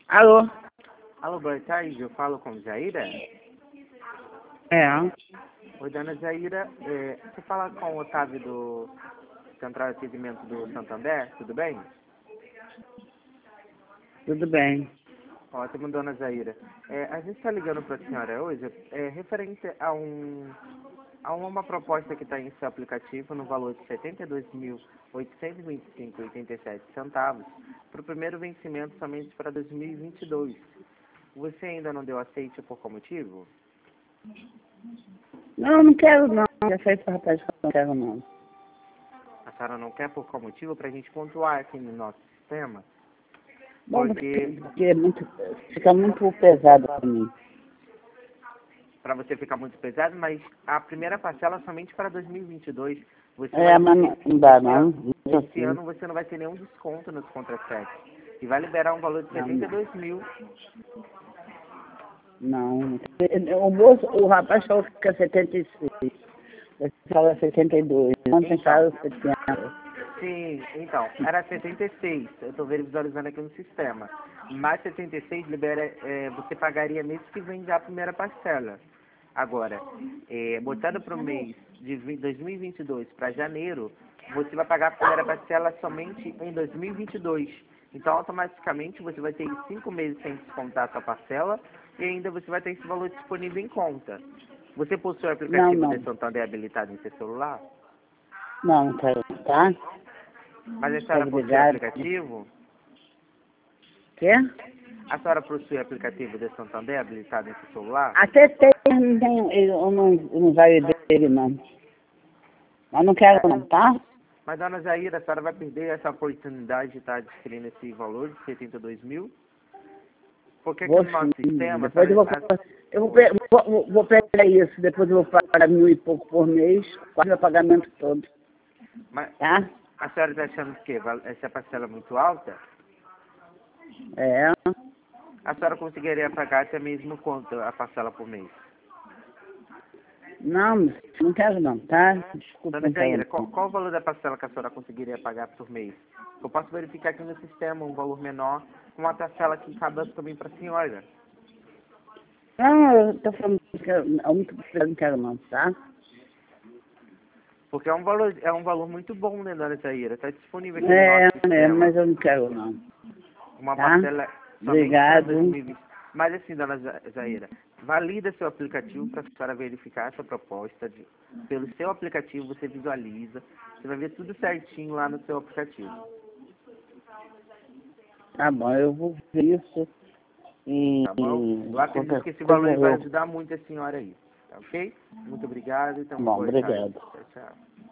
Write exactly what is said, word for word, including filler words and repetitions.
Alô? Alô, boa tarde, eu falo com Jaira? É, Oi, dona Jaira, é, você fala com o Otávio do Central de Atendimento do Santander, tudo bem? tudo bem. Ótimo, dona Jaira. É, a gente está ligando para a senhora hoje é, referente a, um, a uma proposta que está em seu aplicativo no valor de setenta e dois mil oitocentos e vinte e cinco reais e oitenta e sete centavos para o primeiro vencimento somente para dois mil e vinte e dois. Você ainda não deu aceite por qual motivo? Não, não quero não. Já sei pro rapaz que eu não quero não. A senhora não quer por qual motivo? Para a gente pontuar aqui no nosso sistema. Bom, Porque porque é muito, fica muito pesado para mim. para você ficar muito pesado, mas a primeira parcela é somente para dois mil e vinte e dois. Você É, vai mas ter, não, não dá esse, não. ano, Isso esse assim. ano você não vai ter nenhum desconto nos contra-cheques. E vai liberar um valor de Não, setenta e dois mil. não. O moço, o rapaz falou que é setenta e seis. Você fala setenta e dois. Ontem Então, fala setenta. sim, então, era setenta e seis. Eu estou visualizando aqui no sistema. Mais setenta e seis libera, é, você pagaria mês que vem já a primeira parcela. Agora, é, botando para o mês de dois mil e vinte e dois para janeiro, você vai pagar a primeira parcela somente em dois mil e vinte e dois. Então, automaticamente, você vai ter cinco meses sem descontar a sua parcela e ainda você vai ter esse valor disponível em conta. Você possui o Não, aplicativo de não. Santander habilitado em seu celular? Não, não quero, tá? Mas a Tá senhora possui o ligado? aplicativo? Quê? A senhora possui o aplicativo de Santander habilitado em seu celular? Até tem, não tem, eu não, eu não vai dele não. Mas não quero É. não, tá? Mas, dona Jaira, a senhora vai perder essa oportunidade de estar adquirindo esse valor de setenta e dois mil? Porque aqui Vou no nosso sim. sistema, a Depois eu senhora... vou, eu vou, pe- vou, vou, vou pegar isso. Depois eu vou pagar mil e pouco por mês. Quase o pagamento todo. Mas Tá? a senhora está achando que val- essa parcela é muito alta? É. A senhora conseguiria pagar até mesmo quanto a parcela por mês? Não, não quero não, tá? Desculpa, Dona não quero Jaira, qual, não. qual o valor da parcela que a senhora conseguiria pagar por mês? Eu posso verificar aqui no sistema um valor menor, com uma parcela que cabe também para a senhora. Não, eu tô falando que eu eu muito eu não quero não, tá? Porque é um valor, é um valor muito bom, né, dona Jaira? Está disponível aqui no É, nosso é, sistema. mas eu não quero não, Uma tá? parcela somente para Obrigado. dois mil e vinte. Mas assim, dona Ja- Jaira, valida seu aplicativo para a senhora verificar essa proposta. De, pelo seu aplicativo você visualiza, você vai ver tudo certinho lá no seu aplicativo. Tá bom, eu vou ver isso e Tá bom? Eu acredito qualquer que esse coisa valor aí vai eu... ajudar muito a senhora aí. Tá ok? Muito obrigado e tenha uma Bom, boa tarde. obrigado. Tchau, tchau.